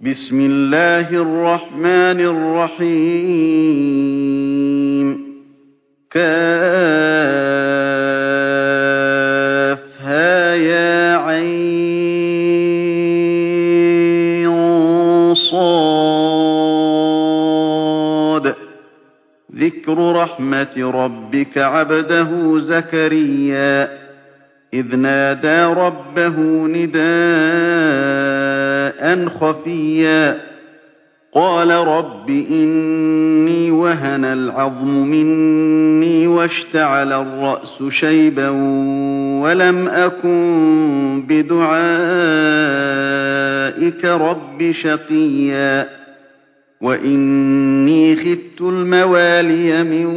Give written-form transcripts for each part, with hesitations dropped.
بسم الله الرحمن الرحيم كافها يا عين صاد ذكر رحمة ربك عبده زكريا إذ نادى ربه نداء خفيا قال رب إني وهن العظم مني واشتعل الرأس شيبا ولم أكن بدعائك رب شقيا وإني خفت الموالي من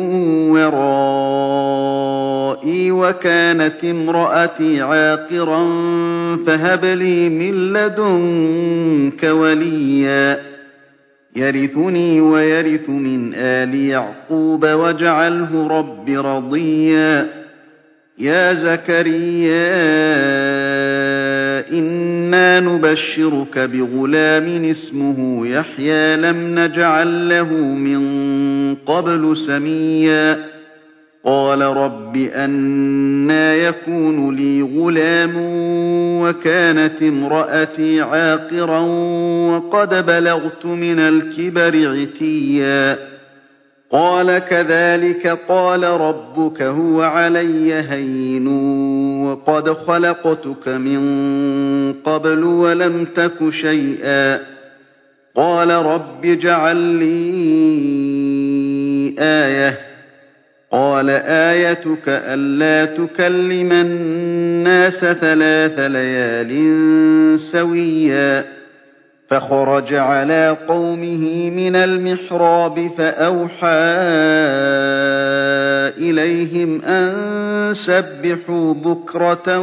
ورائي وكانت امرأتي عاقرا فهب لي من لدنك وليا يرثني ويرث من آل يعقوب واجعله رب رضيا يا زكريا إنا نبشرك بغلام اسمه يحيى لم نجعل له من قبل سميا قال رب أنى يكون لي غلام وكانت امرأتي عاقرا وقد بلغت من الكبر عتيا قال كذلك قال ربك هو علي هين وقد خلقتك من قبل ولم تك شيئا قال رب اجعل لي آية قال آيتك ألا تكلم الناس 3 ليال سويا فخرج على قومه من المحراب فأوحى إليهم أن سبحوا بكرة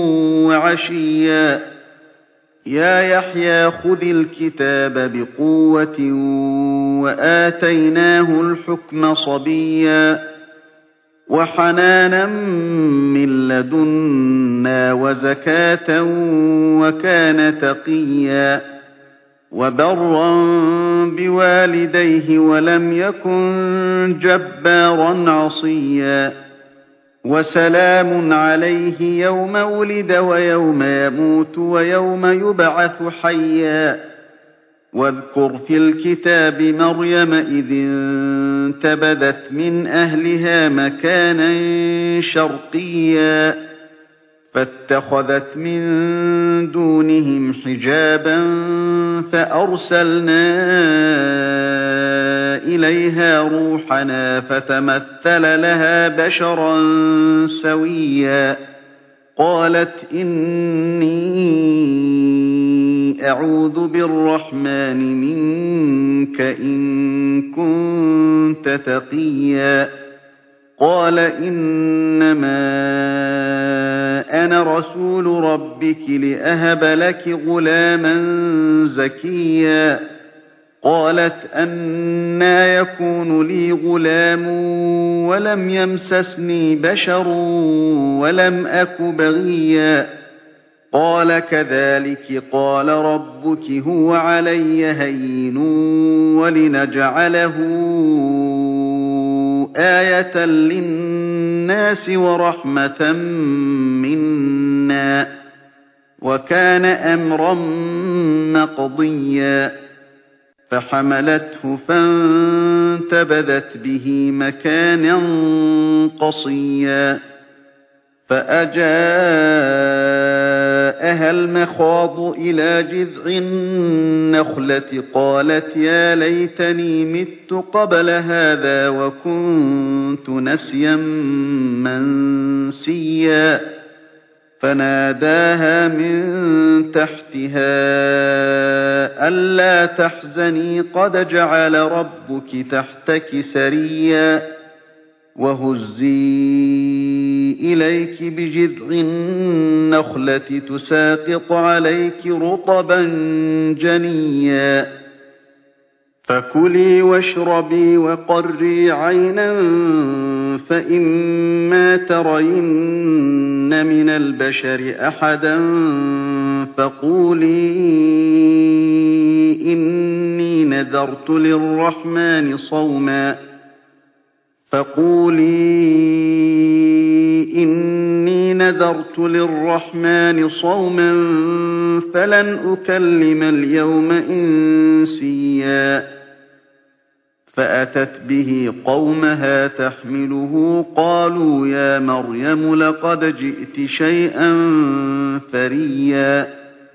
وعشيا يا يحيى خذ الكتاب بقوة وآتيناه الحكم صبيا وحنانا من لدنا وزكاة وكان تقيا وبرا بوالديه ولم يكن جبارا عصيا وسلام عليه يوم ولد ويوم يموت ويوم يبعث حيا واذكر في الكتاب مريم إذ انتبذت من أهلها مكانا شرقيا فاتخذت من دونهم حجابا فأرسلنا إليها روحنا فتمثل لها بشرا سويا قالت إني أعوذ بالرحمن منك إن كنت تقيا قال إنما أنا رسول ربك لأهب لك غلاما زكيا قالت أنى يكون لي غلام ولم يمسسني بشر ولم أك بغيا قال كذلك قال ربك هو علي هين ولنجعله آية للناس ورحمة منا وكان أمرا مقضيا فحملته فانتبذت به مكانا قصيا فأجاءها المخاض إلى جذع النخلة قالت يا ليتني مت قبل هذا وكنت نسيا منسيا فناداها من تحتها ألا تحزني قد جعل ربك تحتك سريا وهزي إليك بجذع النخلة تساقط عليك رطبا جنيا فكلي واشربي وقري عينا فإما ترين من البشر أحدا فقولي نذرت للرحمن صوما فقولي إني نذرت للرحمن صوما فلن أكلم اليوم إنسيا فأتت به قومها تحمله قالوا يا مريم لقد جئت شيئا فريا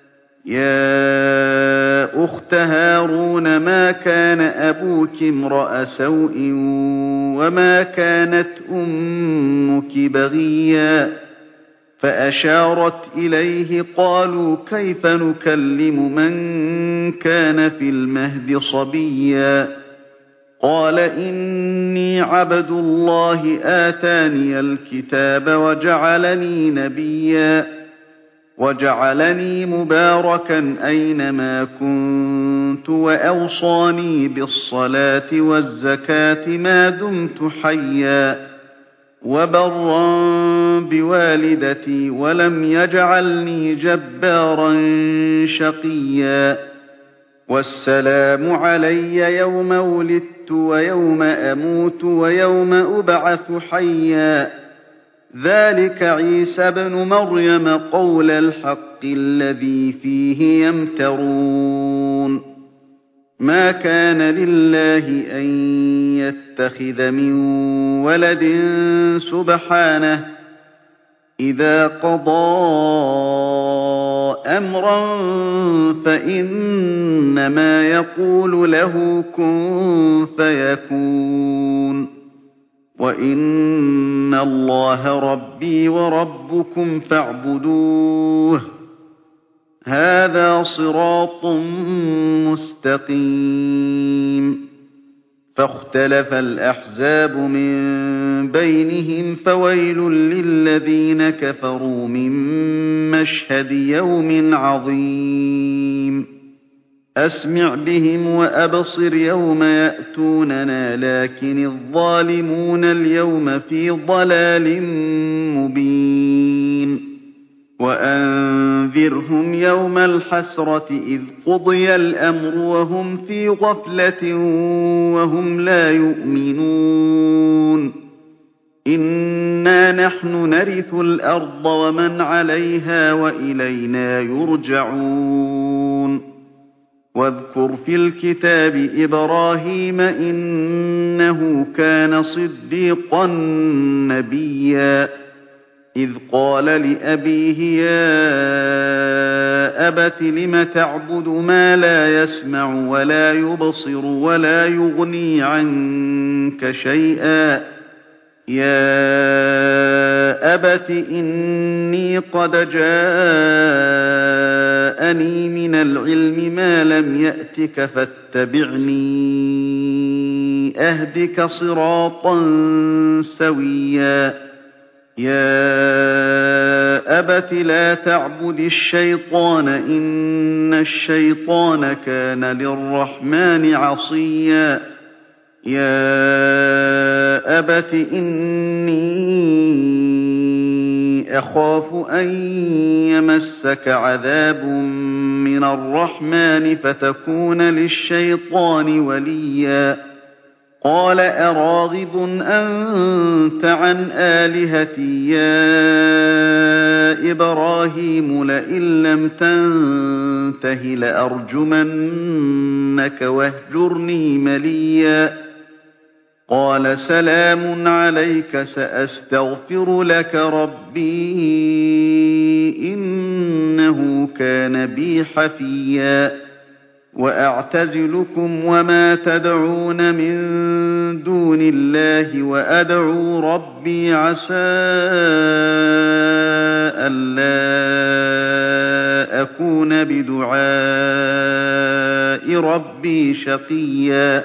يا أخت هارون ما كان أبوك امرأ سوء وما كانت أمك بغيا فأشارت إليه قالوا كيف نكلم من كان في المهد صبيا قال إني عبد الله آتاني الكتاب وجعلني نبيا وجعلني مباركا أينما كنت وأوصاني بالصلاة والزكاة ما دمت حيا وبرا بوالدتي ولم يجعلني جبارا شقيا والسلام علي يوم ولدت ويوم أموت ويوم أبعث حيا ذلك عيسى ابن مريم قول الحق الذي فيه يمترون ما كان لله أن يتخذ من ولد سبحانه إذا قضى أمرا فإنما يقول له كن فيكون وإن الله ربي وربكم فاعبدوه هذا صراط مستقيم فاختلف الأحزاب من بينهم فويل للذين كفروا من مشهد يوم عظيم أسمع بهم وأبصر يوم يأتوننا لكن الظالمون اليوم في ضلال مبين وأنذرهم يوم الحسرة إذ قضي الأمر وهم في غفلة وهم لا يؤمنون إنا نحن نرث الأرض ومن عليها وإلينا يرجعون واذكر في الكتاب إبراهيم إنه كان صديقا نبيا إذ قال لأبيه يا أبت لم تعبد ما لا يسمع ولا يبصر ولا يغني عنك شيئا يا أبت إني قد جاءني من العلم ما لم يأتك فاتبعني أهدك صراطا سويا يا أبت لا تعبد الشيطان إن الشيطان كان للرحمن عصيا يا أبت إني أخاف أن يمسك عذاب من الرحمن فتكون للشيطان وليا قال أراغب أنت عن آلهتي يا إبراهيم لئن لم تنته لأرجمنك واهجرني مليا قال سلام عليك سأستغفر لك ربي إنه كان بي حفيا وأعتزلكم وما تدعون من دون الله وأدعو ربي عسى ألا أكون بدعاء ربي شقيا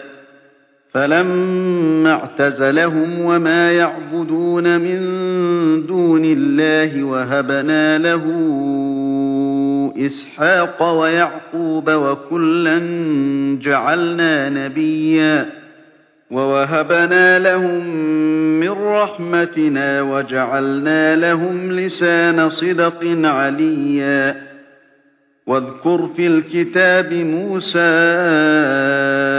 فلما اعتزلهم وما يعبدون من دون الله وهبنا له إسحاق ويعقوب وكلا جعلنا نبيا ووهبنا لهم من رحمتنا وجعلنا لهم لسان صدق عليا واذكر في الكتاب موسى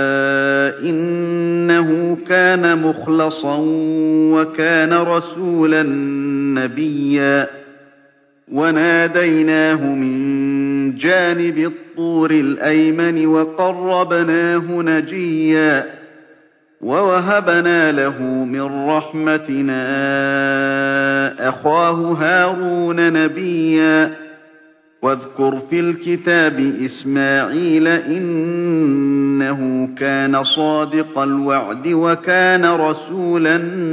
كان مخلصا وكان رسولا نبيا وناديناه من جانب الطور الأيمن وقربناه نجيا ووهبنا له من رحمتنا أخاه هارون نبيا واذكر في الكتاب إسماعيل إنه كان صادق الوعد وكان رسولا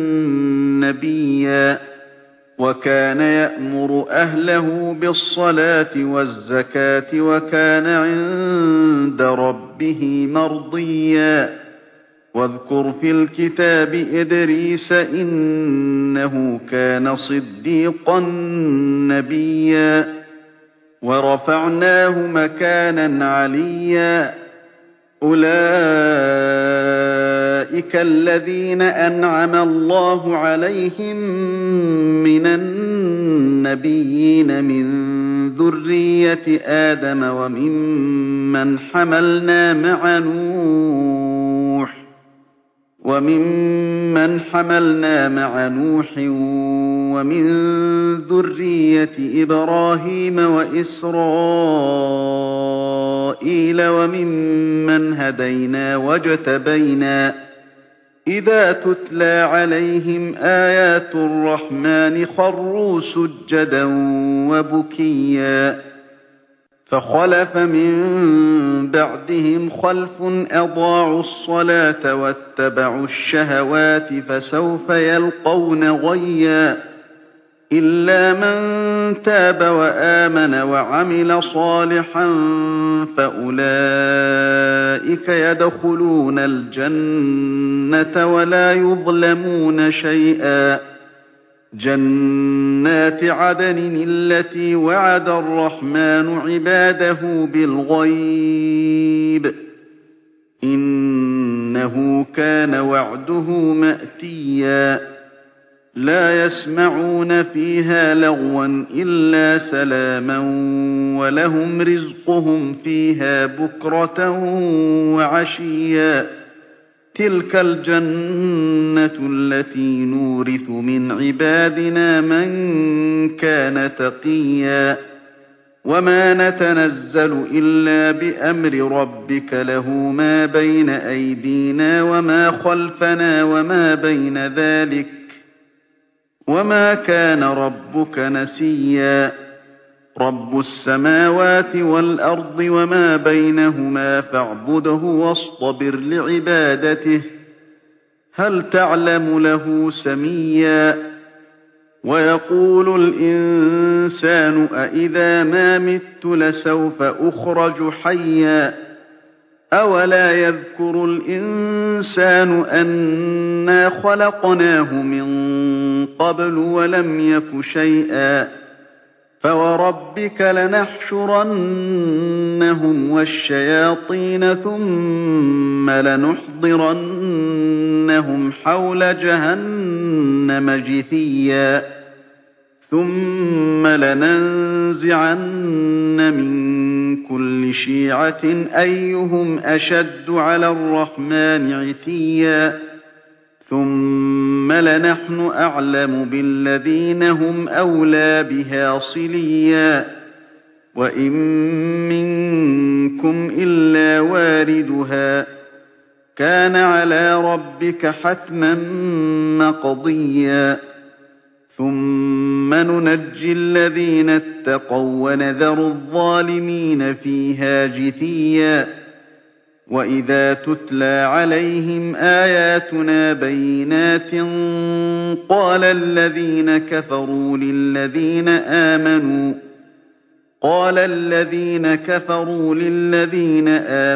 نبيا وكان يأمر أهله بالصلاة والزكاة وكان عند ربه مرضيا واذكر في الكتاب إدريس إنه كان صديقا نبيا ورفعناه مكانا عليا أولئك الذين أنعم الله عليهم من النبيين من ذرية آدم وممن حملنا مع نوح ومن ذرية إبراهيم وإسرائيل وممن هدينا واجتبينا إذا تتلى عليهم آيات الرحمن خروا سجدا وبكيا فخلف من بعدهم خلف أضاعوا الصلاة واتبعوا الشهوات فسوف يلقون غيا إلا من تاب وآمن وعمل صالحا فأولئك يدخلون الجنة ولا يظلمون شيئا جنات عدن التي وعد الرحمن عباده بالغيب إنه كان وعده مأتيا لا يسمعون فيها لغوا إلا سلاما ولهم رزقهم فيها بكرة وعشيا تلك الجنة التي نورث من عبادنا من كان تقيا وما نتنزل إلا بأمر ربك له ما بين أيدينا وما خلفنا وما بين ذلك وما كان ربك نسيا رب السماوات والأرض وما بينهما فاعبده واصطبر لعبادته هل تعلم له سميا ويقول الإنسان أإذا ما مت لسوف أخرج حيا أولا يذكر الإنسان أنا خلقناه من قبل ولم يك شيئا فوربك لنحشرنهم والشياطين ثم لنحضرنهم حول جهنم جثيا ثم لننزعن من كل شيعة أيهم أشد على الرحمن عتيا ثم لنحن أعلم بالذين هم أولى بها صليا وإن منكم إلا واردها كان على ربك حتما مقضيا ثم ننجي الذين اتقوا ونذر الظالمين فيها جثيا وإذا تتلى عليهم آياتنا بينات قال الذين كفروا للذين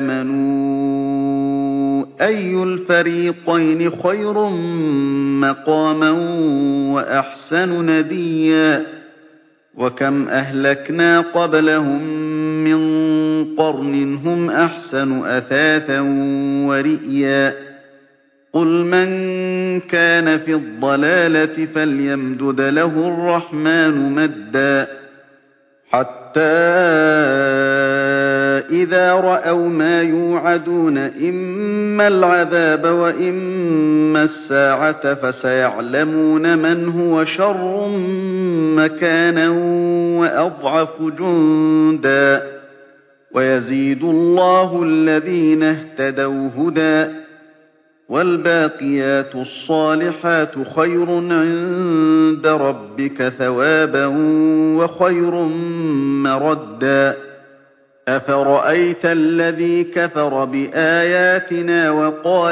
آمنوا أي الفريقين خير مقاما وأحسن نديا وكم أهلكنا قبلهم من قرن هم أحسن أثاثا ورئيا قل من كان في الضلالة فليمدد له الرحمن مدا حتى إذا رأوا ما يوعدون إما العذاب وإما الساعة فسيعلمون من هو شر مكانا وأضعف جندا ويزيد الله الذين اهتدوا هدى والباقيات الصالحات خير عند ربك ثوابا وخير مردا أفرأيت الذي كفر بآياتنا وقال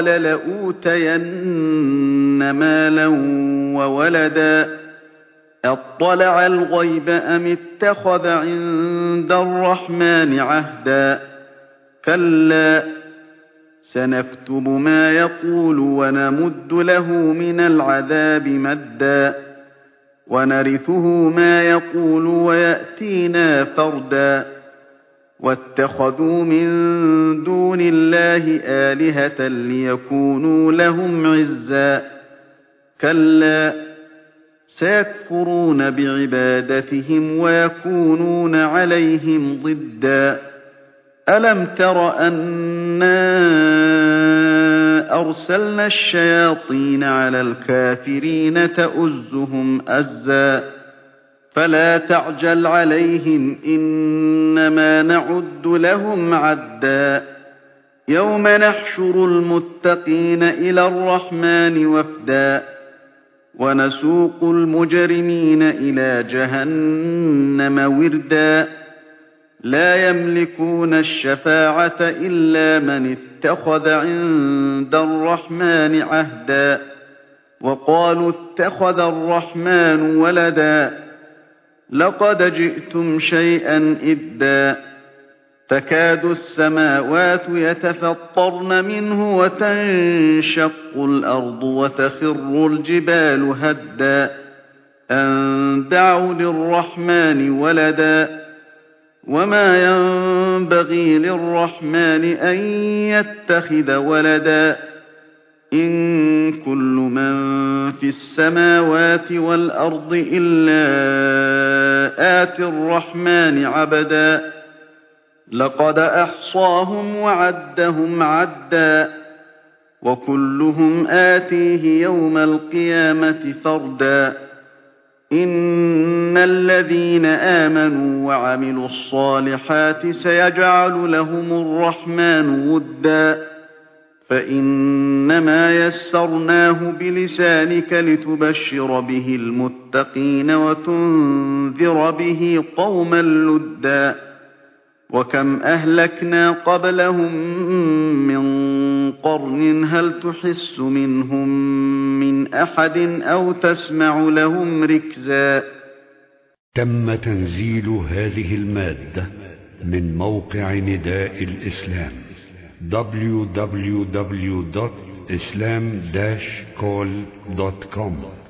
لأوتين مالا وولدا أطلع الغيب أم اتخذ عند الرحمن عهدا كلا سنكتب ما يقول ونمد له من العذاب مدا ونرثه ما يقول ويأتينا فردا واتخذوا من دون الله آلهة ليكونوا لهم عزا كلا سيكفرون بعبادتهم ويكونون عليهم ضدا ألم تر أنا أرسلنا الشياطين على الكافرين تؤزهم أزا فلا تعجل عليهم إنما نعد لهم عدا يوم نحشر المتقين إلى الرحمن وفدا ونسوق المجرمين إلى جهنم وردا لا يملكون الشفاعة إلا من اتخذ عند الرحمن عهدا وقالوا اتخذ الرحمن ولدا لقد جئتم شيئا إدا تكاد السماوات يتفطرن منه وتنشق الأرض وتخر الجبال هدا أن دعوا للرحمن ولدا وما ينبغي للرحمن أن يتخذ ولدا إن كل من في السماوات والأرض إلا آتي الرحمن عبدا لقد أحصاهم وعدهم عدا وكلهم آتيه يوم القيامة فردا إن الذين آمنوا وعملوا الصالحات سيجعل لهم الرحمن ودا فإنما يسرناه بلسانك لتبشر به المتقين وتنذر به قوما لدا وكم أهلكنا قبلهم من قرن هل تحس منهم من أحد أو تسمع لهم ركزا. تم تنزيل هذه المادة من موقع نداء الإسلام www.islam-call.com